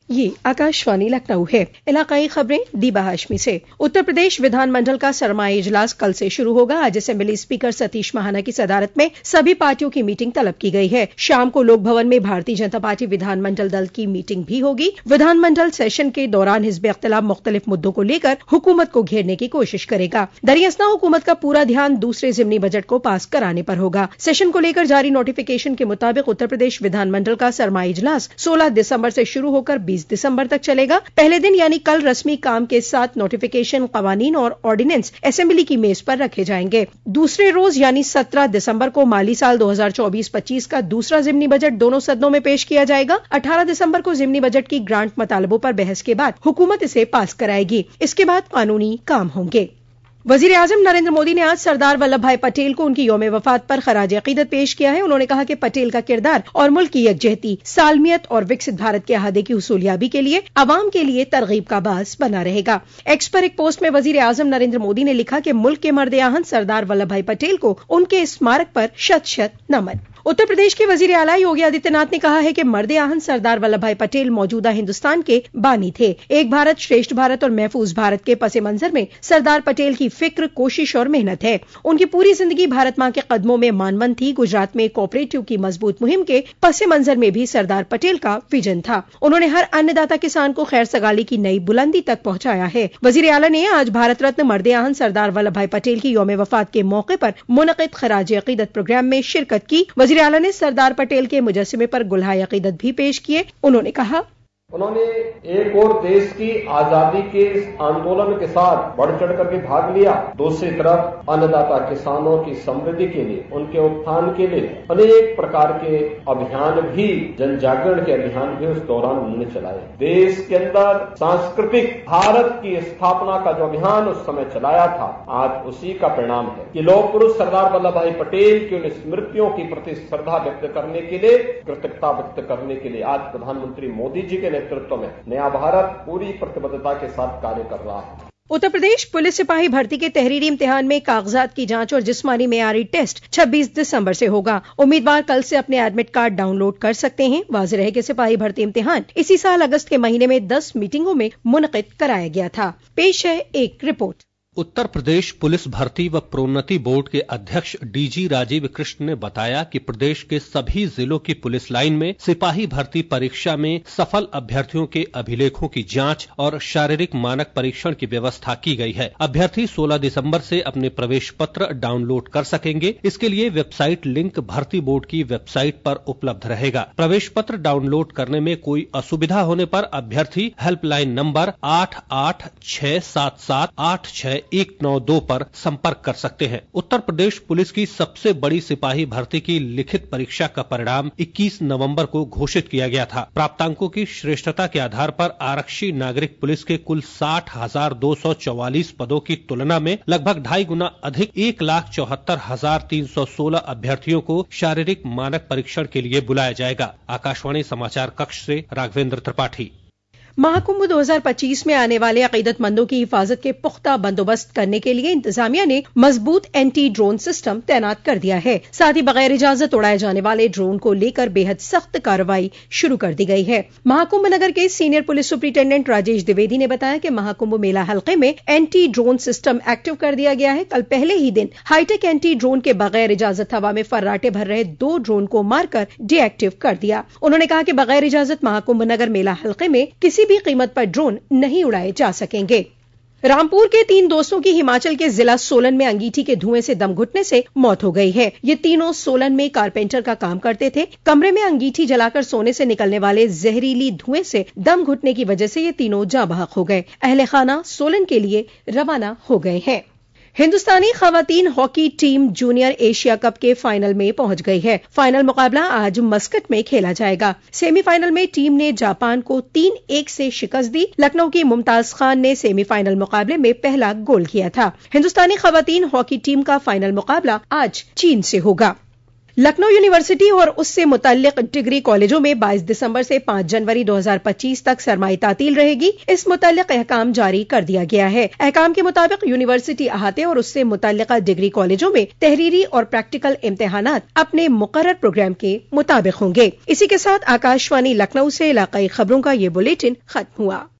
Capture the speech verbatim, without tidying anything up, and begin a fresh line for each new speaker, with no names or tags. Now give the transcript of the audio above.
ये आकाशवाणी लखनऊ है। इलाकाई खबरें दीबा हाशमी से। उत्तर प्रदेश विधानमंडल का सरमाई इजलास कल से शुरू होगा। आज असेंबली स्पीकर सतीश महाना की सदारत में सभी पार्टियों की मीटिंग तलब की गई है। शाम को लोक भवन में भारतीय जनता पार्टी विधानमंडल दल की मीटिंग भी होगी। विधानमंडल सेशन के दौरान हिज़्ब इख्तिलाफ मुख्तलिफ मुद्दों को लेकर हुकूमत को घेरने की कोशिश करेगा। दरअसल हुकूमत का पूरा ध्यान दूसरे ज़िमनी बजट को पास कराने पर होगा। सेशन को लेकर जारी नोटिफिकेशन के मुताबिक उत्तर प्रदेश विधानमंडल का सरमाई इजलास सोलह दिसंबर से शुरू होकर बीस दिसंबर तक चलेगा। पहले दिन यानी कल रस्मी काम के साथ नोटिफिकेशन, कवानीन और ऑर्डिनेंस असेंबली की मेज पर रखे जाएंगे। दूसरे रोज यानी सत्रह दिसंबर को माली साल दो हजार चौबीस पच्चीस का दूसरा ज़िमनी बजट दोनों सदनों में पेश किया जाएगा। अठारह दिसंबर को ज़िमनी बजट की ग्रांट मतालबों पर बहस के बाद हुकूमत इसे पास कराएगी। इसके बाद कानूनी काम होंगे। वजीर आजम नरेंद्र मोदी ने आज सरदार वल्लभ भाई पटेल को उनकी यौम वफात पर खराज अकीदत पेश किया है। उन्होंने कहा कि पटेल का किरदार और मुल्क की यकजहती, सालमियत और विकसित भारत के अहादे की हुसूलियाबी के लिए अवाम के लिए तरगीब का बास बना रहेगा। एक्स पर एक पोस्ट में वजीर आजम नरेंद्र मोदी ने लिखा कि मुल्क के मर्द आहन सरदार वल्लभ भाई पटेल को उनके स्मारक पर शत शत नमन। उत्तर प्रदेश के वजीर आला योगी आदित्यनाथ ने कहा है कि मर्द आहन सरदार वल्लभ भाई पटेल मौजूदा हिंदुस्तान के बानी थे। एक भारत श्रेष्ठ भारत और महफूज भारत के पस मंजर में सरदार पटेल की फिक्र, कोशिश और मेहनत है। उनकी पूरी जिंदगी भारत माँ के कदमों में मानवन थी। गुजरात में कोऑपरेटिव की मजबूत मुहिम के पस मंजर में भी सरदार पटेल का विजन था। उन्होंने हर अन्नदाता किसान को खैर सगाली की नई बुलंदी तक पहुंचाया है। वजीर आला ने आज भारत रत्न मर्द आहन सरदार वल्लभ भाई पटेल की यौम वफात के मौके पर मुनक़िद खराज अकीदत प्रोग्राम में शिरकत की। वजीर आला ने सरदार पटेल के मुजस्समे पर गुलहाए अकीदत भी पेश किए। उन्होंने कहा,
उन्होंने एक और देश की आजादी के आंदोलन के साथ बढ़ चढ़ करके भाग लिया। दूसरी तरफ अन्नदाता किसानों की समृद्धि के लिए, उनके उत्थान के लिए अनेक प्रकार के अभियान भी, जन जागरण के अभियान भी उस दौरान उन्होंने चलाए। देश के अंदर सांस्कृतिक भारत की स्थापना का जो अभियान उस समय चलाया था, आज उसी का परिणाम है कि लोक पुरुष सरदार वल्लभ भाई पटेल की उन स्मृतियों के प्रति श्रद्धा व्यक्त करने के लिए, कृतज्ञता व्यक्त करने के लिए आज प्रधानमंत्री मोदी जी के नेतृत्व में नया भारत पूरी प्रतिबद्धता के साथ कार्य कर रहा है।
उत्तर प्रदेश पुलिस सिपाही भर्ती के तहरीरी इम्तिहान में कागजात की जांच और जिस्मानी मेयारी टेस्ट छब्बीस दिसंबर से होगा। उम्मीदवार कल से अपने एडमिट कार्ड डाउनलोड कर सकते हैं। वाज़ेह है कि सिपाही भर्ती इम्तिहान इसी साल अगस्त के महीने में दस मीटिंगों में मुनक़िद कराया गया था। पेश है एक रिपोर्ट।
उत्तर प्रदेश पुलिस भर्ती व प्रोन्नति बोर्ड के अध्यक्ष डीजी राजीव कृष्ण ने बताया कि प्रदेश के सभी जिलों की पुलिस लाइन में सिपाही भर्ती परीक्षा में सफल अभ्यर्थियों के अभिलेखों की जांच और शारीरिक मानक परीक्षण की व्यवस्था की गई है। अभ्यर्थी सोलह दिसंबर से अपने प्रवेश पत्र डाउनलोड कर सकेंगे। इसके लिए वेबसाइट लिंक भर्ती बोर्ड की वेबसाइट पर उपलब्ध रहेगा। प्रवेश पत्र डाउनलोड करने में कोई असुविधा होने पर अभ्यर्थी हेल्पलाइन नंबर आठ आठ छह सात सात आठ छह एक नौ दो पर संपर्क कर सकते हैं। उत्तर प्रदेश पुलिस की सबसे बड़ी सिपाही भर्ती की लिखित परीक्षा का परिणाम इक्कीस नवंबर को घोषित किया गया था। प्राप्तांकों की श्रेष्ठता के आधार पर आरक्षी नागरिक पुलिस के कुल साठ हजार दो सौ चौवालीस पदों की तुलना में लगभग ढाई गुना अधिक एक लाख चौहत्तर हजार तीन सौ सोलह अभ्यर्थियों को शारीरिक मानक परीक्षण के लिए बुलाया जाएगा। आकाशवाणी समाचार कक्ष से राघवेंद्र त्रिपाठी।
महाकुंभ दो हजार पच्चीस में आने वाले अकीदतमंदों की हिफाजत के पुख्ता बंदोबस्त करने के लिए इंतजामिया ने मजबूत एंटी ड्रोन सिस्टम तैनात कर दिया है। साथ ही बगैर इजाजत उड़ाए जाने वाले ड्रोन को लेकर बेहद सख्त कार्रवाई शुरू कर दी गई है। महाकुंभ नगर के senior police superintendent Rajesh Dwivedi ने बताया कि महाकुंभ मेला हल्के में एंटी ड्रोन सिस्टम एक्टिव कर दिया गया है। कल पहले ही दिन हाईटेक एंटी ड्रोन के बगैर इजाजत हवा में फर्राटे भर रहे दो ड्रोन को मारकर डीएक्टिव कर दिया। उन्होंने कहा कि बगैर इजाजत महाकुंभ नगर मेला हल्के में किसी भी कीमत पर ड्रोन नहीं उड़ाए जा सकेंगे। रामपुर के तीन दोस्तों की हिमाचल के जिला सोलन में अंगीठी के धुएं से दम घुटने से मौत हो गई है। ये तीनों सोलन में कारपेंटर का काम करते थे। कमरे में अंगीठी जलाकर सोने से निकलने वाले जहरीली धुएं से दम घुटने की वजह से ये तीनों जाँ बहक हो गए। अहले खाना सोलन के लिए रवाना हो गए हैं। हिंदुस्तानी खवातीन hockey team junior Asia cup के फाइनल में पहुंच गई है। फाइनल मुकाबला आज मस्कट में खेला जाएगा। सेमीफाइनल में टीम ने जापान को तीन एक से शिकस्त दी। लखनऊ की मुमताज खान ने सेमीफाइनल मुकाबले में पहला गोल किया था। हिंदुस्तानी खवातीन हॉकी टीम का फाइनल मुकाबला आज चीन से होगा। लखनऊ यूनिवर्सिटी और उससे मुतल्लिक डिग्री कॉलेजों में बाईस दिसंबर से पांच जनवरी दो हजार पच्चीस तक सरमाई तातील रहेगी। इस मुतल्लिक अहकाम जारी कर दिया गया है। अहकाम के मुताबिक यूनिवर्सिटी अहाते और उससे मुतल्लिका डिग्री कॉलेजों में तहरीरी और प्रैक्टिकल इम्तिहानात अपने मुकर्रर प्रोग्राम के मुताबिक होंगे। इसी के साथ आकाशवाणी लखनऊ से इलाकाई खबरों का ये बुलेटिन खत्म हुआ।